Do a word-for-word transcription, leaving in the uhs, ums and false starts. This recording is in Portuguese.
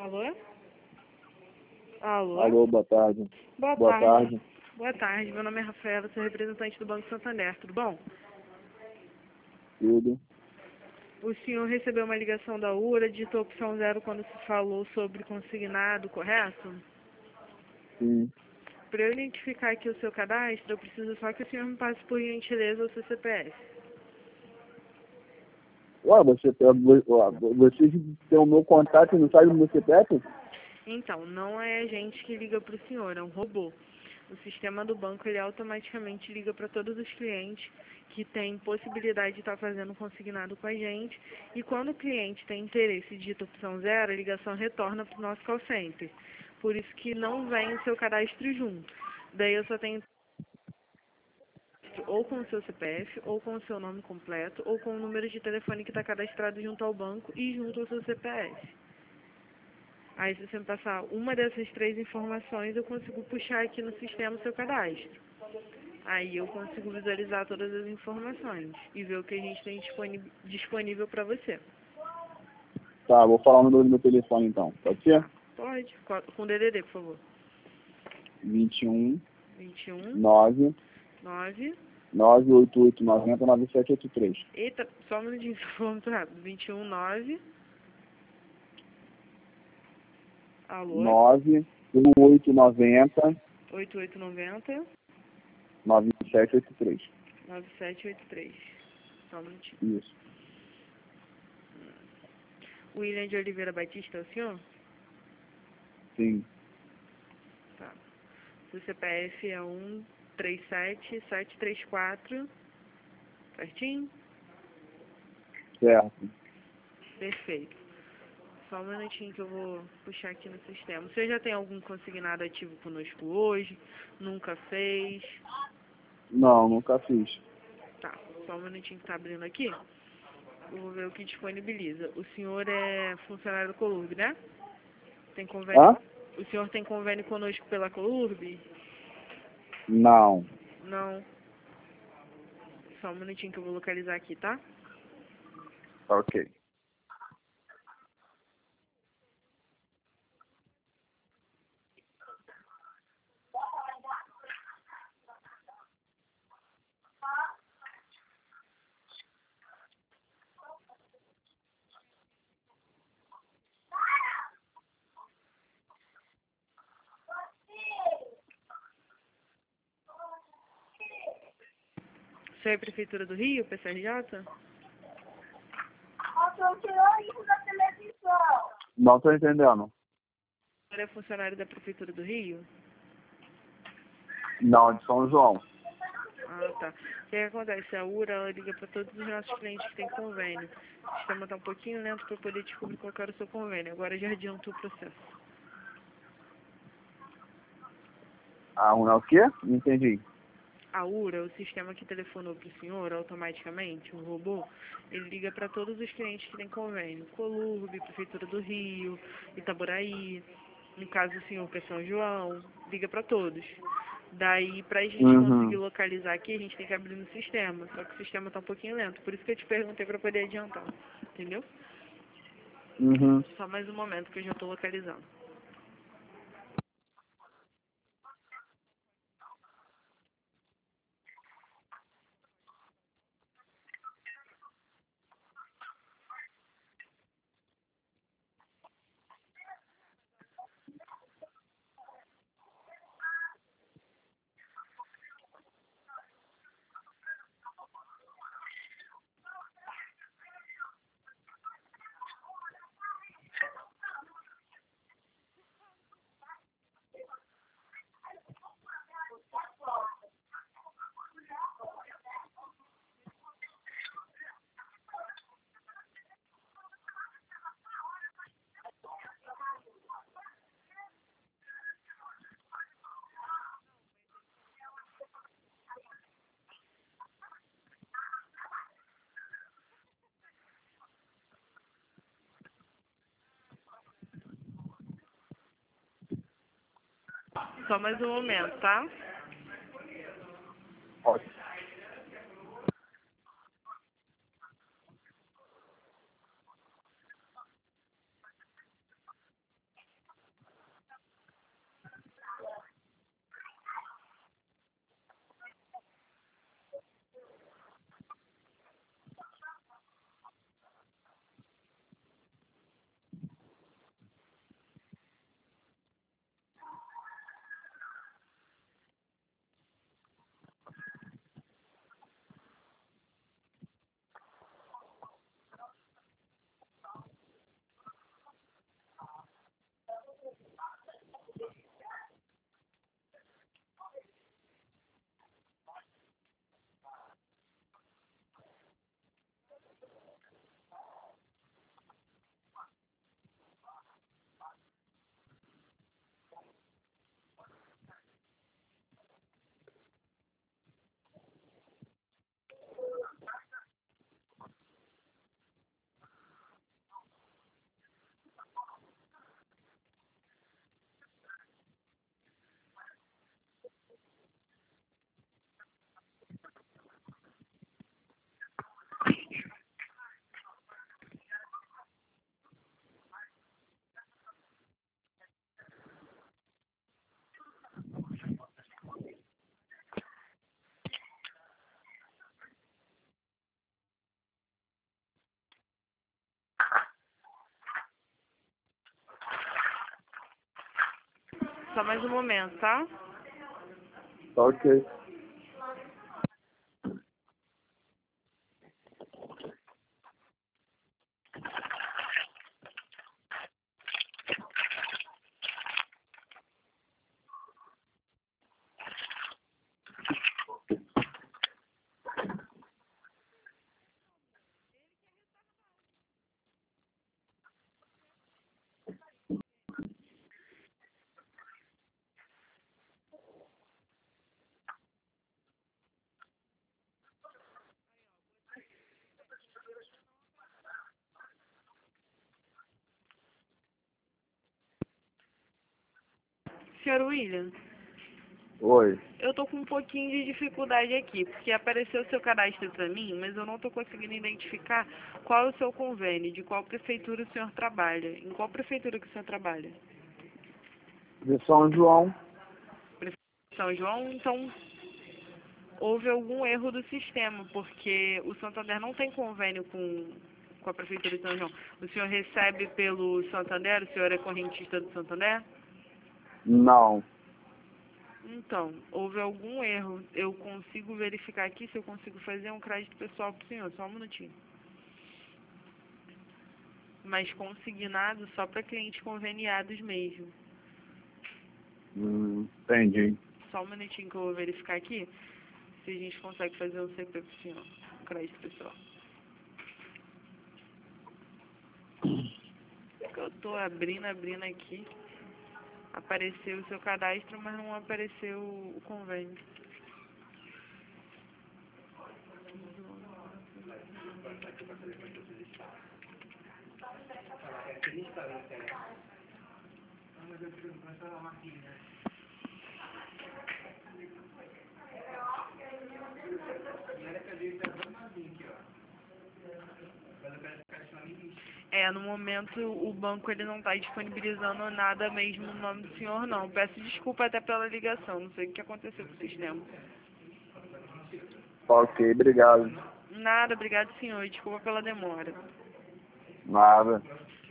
Alô? Alô? Alô, boa tarde. Boa, Boa tarde. tarde. Boa tarde, meu nome é Rafaela, sou representante do Banco Santander, tudo bom? Tudo. O senhor recebeu uma ligação da U R A, digitou opção zero quando se falou sobre consignado, correto? Sim. Para eu identificar aqui o seu cadastro, eu preciso só que o senhor me passe por gentileza o seu C P F. Ué, você, ué, você tem o meu contato e não sabe o meu C P F? Então, não é a gente que liga para o senhor, é um robô. O sistema do banco, ele automaticamente liga para todos os clientes que têm possibilidade de estar fazendo consignado com a gente. E quando o cliente tem interesse e digita opção zero, a ligação retorna para o nosso call center. Por isso que não vem o seu cadastro junto. Daí eu só tenho ou com o seu C P F, ou com o seu nome completo, ou com o número de telefone que está cadastrado junto ao banco e junto ao seu C P F. Aí, se você me passar uma dessas três informações, eu consigo puxar aqui no sistema o seu cadastro. Aí eu consigo visualizar todas as informações e ver o que a gente tem disponível para você. Tá, vou falar o número do meu telefone então. Pode ser? Tá, pode. Com D D D, por favor. vinte e um, vinte e um, nove, nove. nove oito oito nove zero, nove sete oito três. Eita, só um minutinho, se for muito rápido. vinte e um, nove. Alô? nove oito nove zero, oito oito nove zero. nove sete oito três. nove sete oito três. Só um minutinho. Isso. William de Oliveira Batista, é o senhor? Sim. Tá. Seu C P F é um três sete sete três quatro. Certinho? Certo. Perfeito. Só um minutinho que eu vou puxar aqui no sistema. Você já tem algum consignado ativo conosco hoje? Nunca fez? Não, nunca fiz. Tá. Só um minutinho que tá abrindo aqui. Eu vou ver o que disponibiliza. O senhor é funcionário do Colurb, né? Tem convênio? Hã? O senhor tem convênio conosco pela Colurb? Não. Não. Só um minutinho que eu vou localizar aqui, tá? Ok. Você é Prefeitura do Rio, P C R J? Não tô entendendo. Você é funcionário da Prefeitura do Rio? Não, de São João. Ah, tá. O que acontece? A U R A ela liga para todos os nossos clientes que têm convênio. O sistema está um pouquinho lento para poder descobrir qual que era o seu convênio. Agora já adiantou o processo. Ah, um é o quê? Não entendi. A U R A, o sistema que telefonou para o senhor automaticamente, o robô, ele liga para todos os clientes que têm convênio. Colurb, Prefeitura do Rio, Itaboraí, no caso o senhor que é São João, liga para todos. Daí, para a gente conseguir Uhum. localizar aqui, a gente tem que abrir no sistema. Só que o sistema está um pouquinho lento. Por isso que eu te perguntei para poder adiantar. Entendeu? Uhum. Só mais um momento que eu já estou localizando. Só mais um momento, tá? Ótimo. Só mais um momento, tá? Tá ok. Senhor William, Oi. eu tô com um pouquinho de dificuldade aqui, porque apareceu o seu cadastro para mim, mas eu não tô conseguindo identificar qual é o seu convênio, de qual prefeitura o senhor trabalha. Em qual prefeitura que o senhor trabalha? De São João. São João? Então, houve algum erro do sistema, porque o Santander não tem convênio com, com a prefeitura de São João. O senhor recebe pelo Santander? O senhor é correntista do Santander? Não. Então, houve algum erro. Eu consigo verificar aqui se eu consigo fazer um crédito pessoal para o senhor. Só um minutinho. Mas consignado só para clientes conveniados mesmo. Hum, entendi. Só um minutinho que eu vou verificar aqui se a gente consegue fazer um C P para o senhor. Um crédito pessoal. Eu tô abrindo, abrindo aqui. Apareceu o seu cadastro, mas não apareceu o convênio. É, no momento o banco ele não está disponibilizando nada mesmo no nome do senhor, não. Peço desculpa até pela ligação, não sei o que aconteceu com o sistema. Tá ok, obrigado. Nada, obrigado senhor, desculpa pela demora. Nada.